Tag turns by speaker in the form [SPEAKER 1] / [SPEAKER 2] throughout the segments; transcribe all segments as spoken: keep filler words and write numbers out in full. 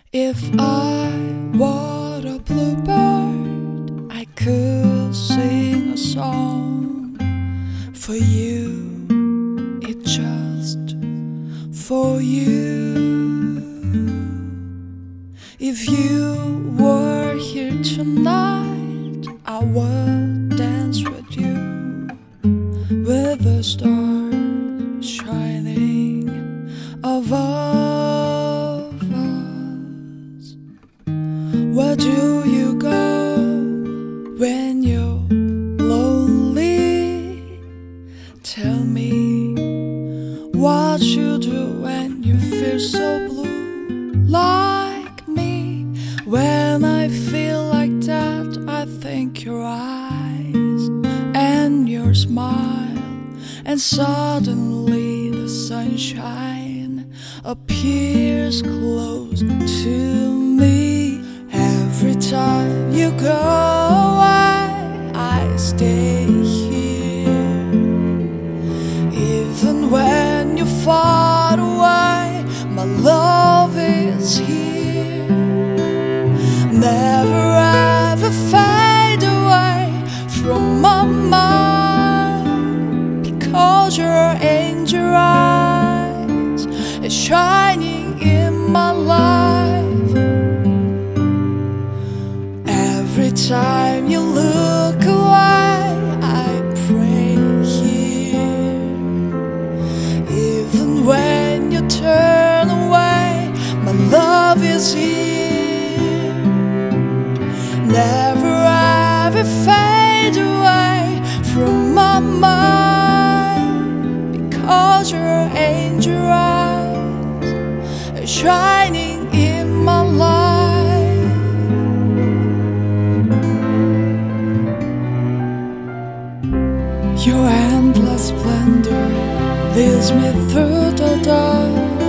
[SPEAKER 1] If I were a bluebird, I could sing a song for you, it's just for you. If you were here tonight, I would dance with you, with the stars shining above us. Where do you go when you're lonely? Tell me what you do when you feel so blue. Like me, when I feel like that, I think your eyes and your smile, and suddenly the sunshine appears close to me. Every time you go away, I stay here. Even when you're far away, my love is here. Never ever fade away from my mind, because your angel eyes is shining in my life. Every time you look away, I pray here. Even when you turn away, my love is here. Never ever fade away from my mind, because your angel eyes are shining in my life. Your endless splendor leads me through the dark,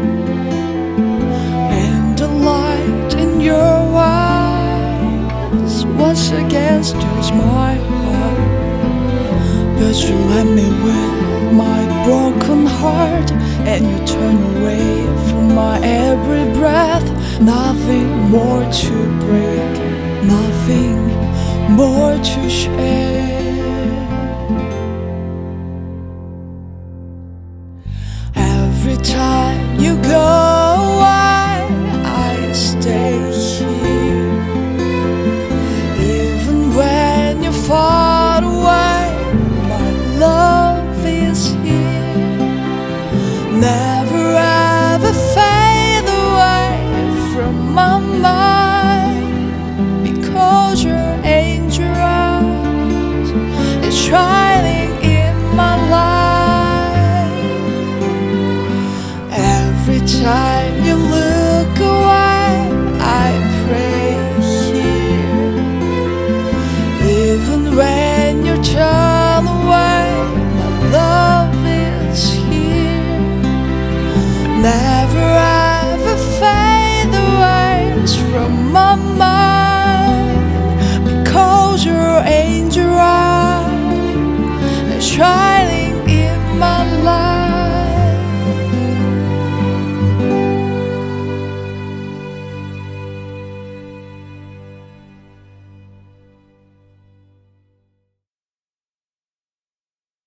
[SPEAKER 1] and the light in your eyes once again stirs my heart. But you let me with my broken heart, and you turn away from my every breath. Nothing more to break, nothing more to share. Every time you go away, I stay here. Even when you're far away, my love is here. Never ever fade away from my mind, because your angel eyes is shining in my life. Every time you look away, I pray here. Even when you turn away, my love is here. Never ever fade away from my mind.